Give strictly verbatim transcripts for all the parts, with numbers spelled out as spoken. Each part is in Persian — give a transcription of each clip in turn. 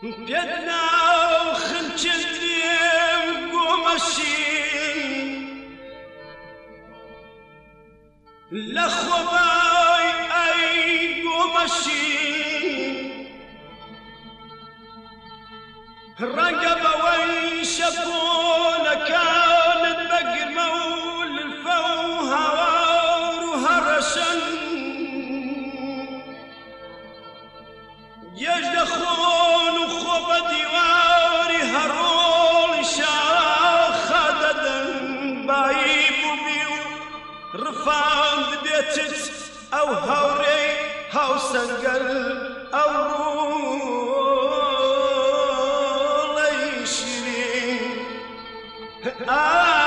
بيدنا خنجرين قمشي لخوباي اي قمشي رقبة وين شافونا كانت بقر مول الفوها وهرشن يجدخون وخوبة ديواري هرول شاخ ددن بايب وبيو رفان بيتت او هوري هاو سنقل او رول يشرين آه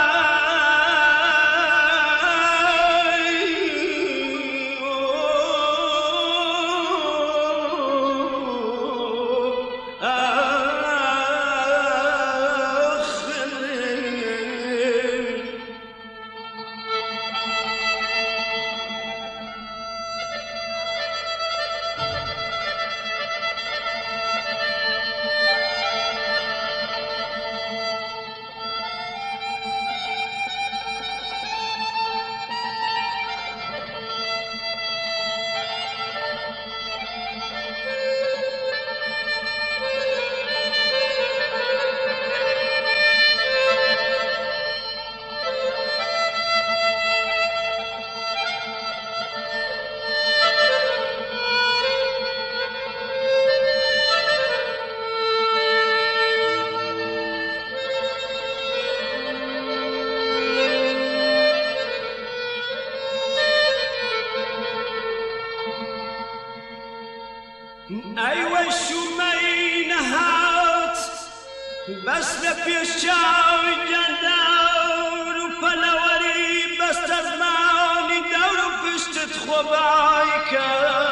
ايوه شو ما ينهات بس لبيشاو الجندار وفلوري بس تزماني دور بشتت خبايكا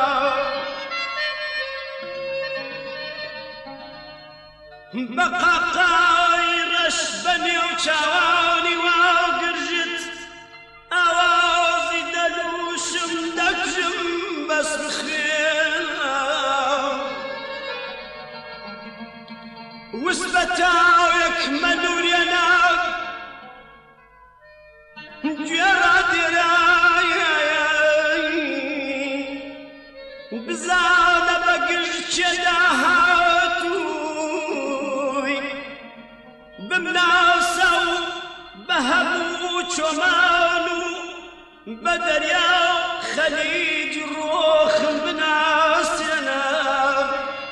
بقى قايرش بني وشاواني وقرجت اوازي دلوشم دكجم بس بخير وسبتاوك منور ينام جراد راي بزاد بقش جداهاتوي بمناسو بهبو شمالو بدريا خليج روخ بناس ينام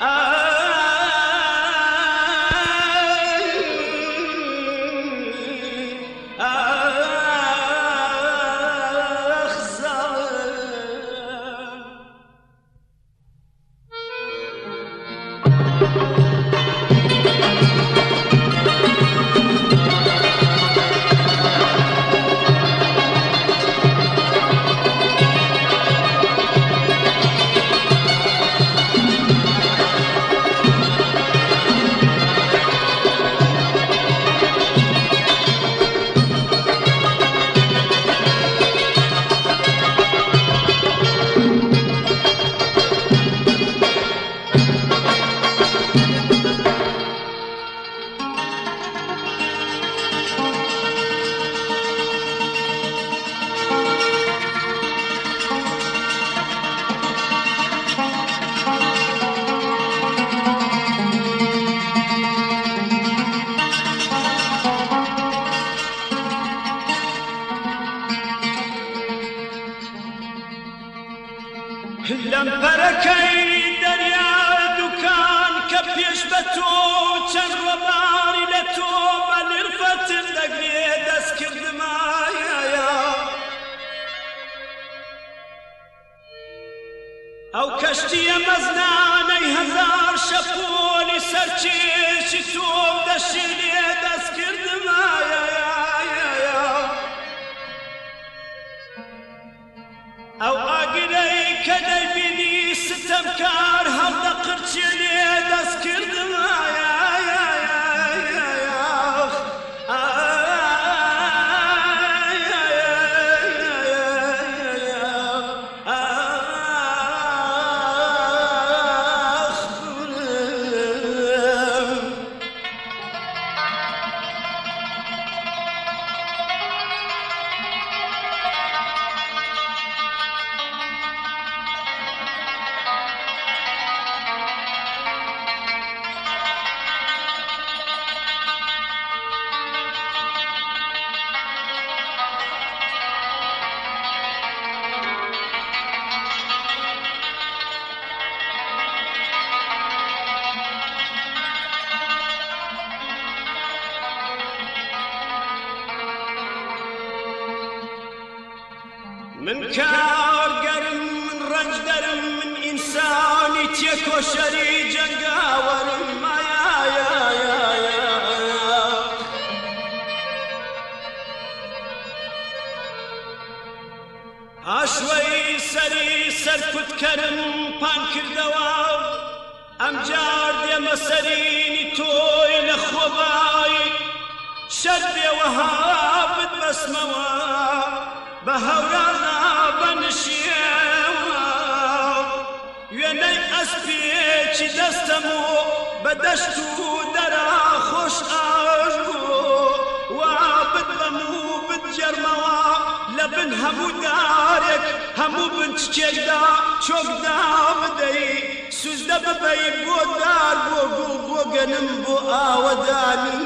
لم بركي دريا دكان كبيش بتو چن وباري لتو بلرفت دقري دسكر دمايا او كشتي مزناني هزار شفولي سرچيش تو دشيلي دسكر دمايا او اقري كدي بني ستمكار هل قرشي دسكر دمايا يا يا يا يا کارگەرم من ڕەنج دەرم من ئینسانی تێکۆشەری جەنگاوەرم ئاشوەی سەری سەرکوتکەرم پان کردەوە ئەمجار دێمە سەرینی تۆی لە خۆبایی شەر بێوەها بتبەسمەوە بە هەورانە بەنشێوە وێنەی ئەسپێکی دەستەم و بە دەشت و دەرا خۆش ئاژوو وا بتبەم و بتجەرمەوە لە بن هەموو دارێک هەموو بنچکێکدا چۆکدا بدەی سوزدە ببەی بۆ دار بۆ گوڵ بۆ گەنم بۆ ئاوەدانی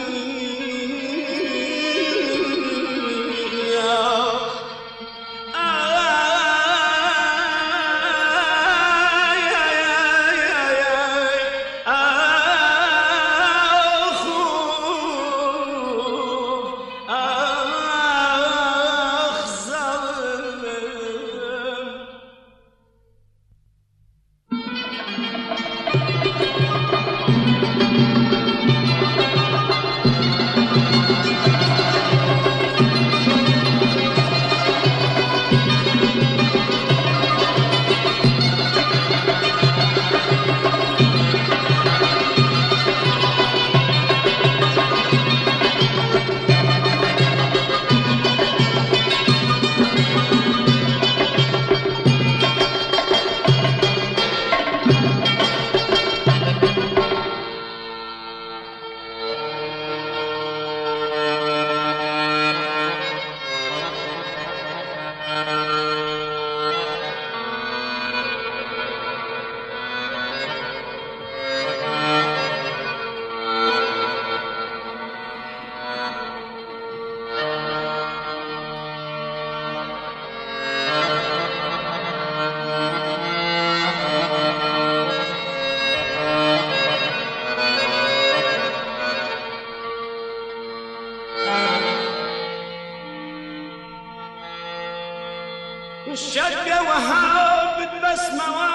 شەرگە وەها بتبەسمەوە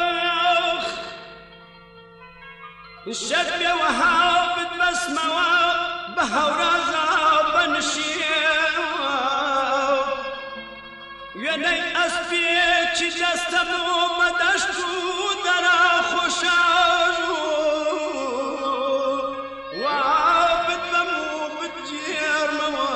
شەرگە وەها بتبەسمەوە بە هەورازە بەنشێوە وێنەی ئەسپێکی دەستەم و بە دەشت و دەرا خۆشاژوو وا بتبەم و بتجێرمەوە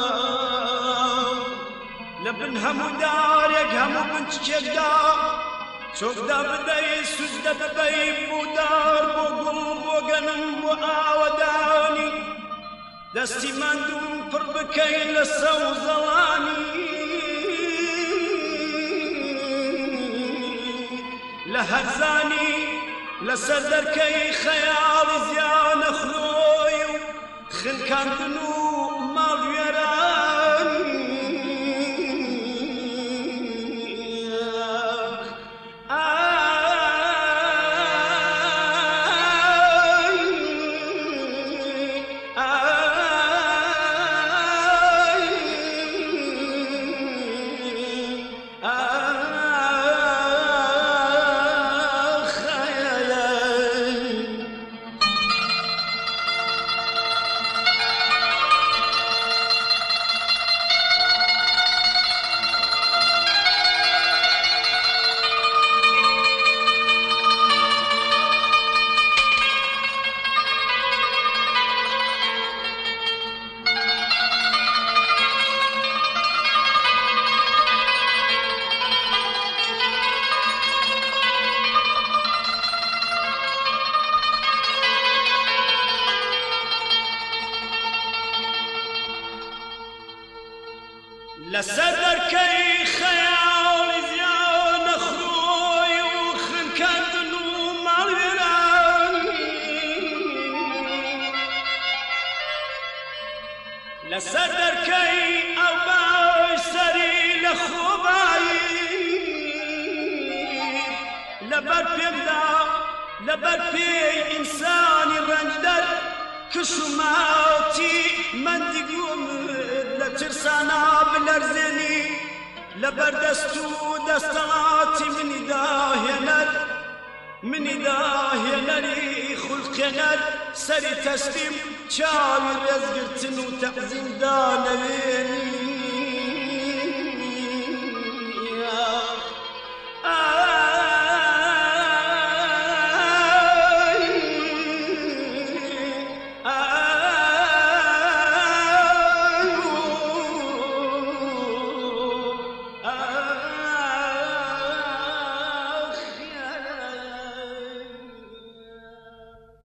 لە بن هەموو دارێک هەموو بنچکێکدا چۆکدا بدەی سوزدە ببەی بۆ دار بۆ گوڵ بۆ گەنم بۆ ئاوەدانی دەستی ماندوم پڕ بکەی لە سەوزەڵانی لە هەرزانی لەسەر دەرکەی خەیاڵی زیانە خۆی و خنکاندن و ماڵوێرانی لەسەر دەرکەی خەیاڵی زیانە خۆی و خنکاندن و ماڵوێرانی لەسەر دەرکەی ئەو بای سەری لە خۆبایی لەبەر پێمدا لەبەر پێی ئینسانی ڕەنجدەر کش و ماوتی من دیگوم لە ترسانە بلەرزێنی لبردست و دستاتی منی داهێنەر منی داهێنەری خوڵقێنەر سەری تەسلیم چاوی ڕێزگرتن و تەعزیم دانەوێنی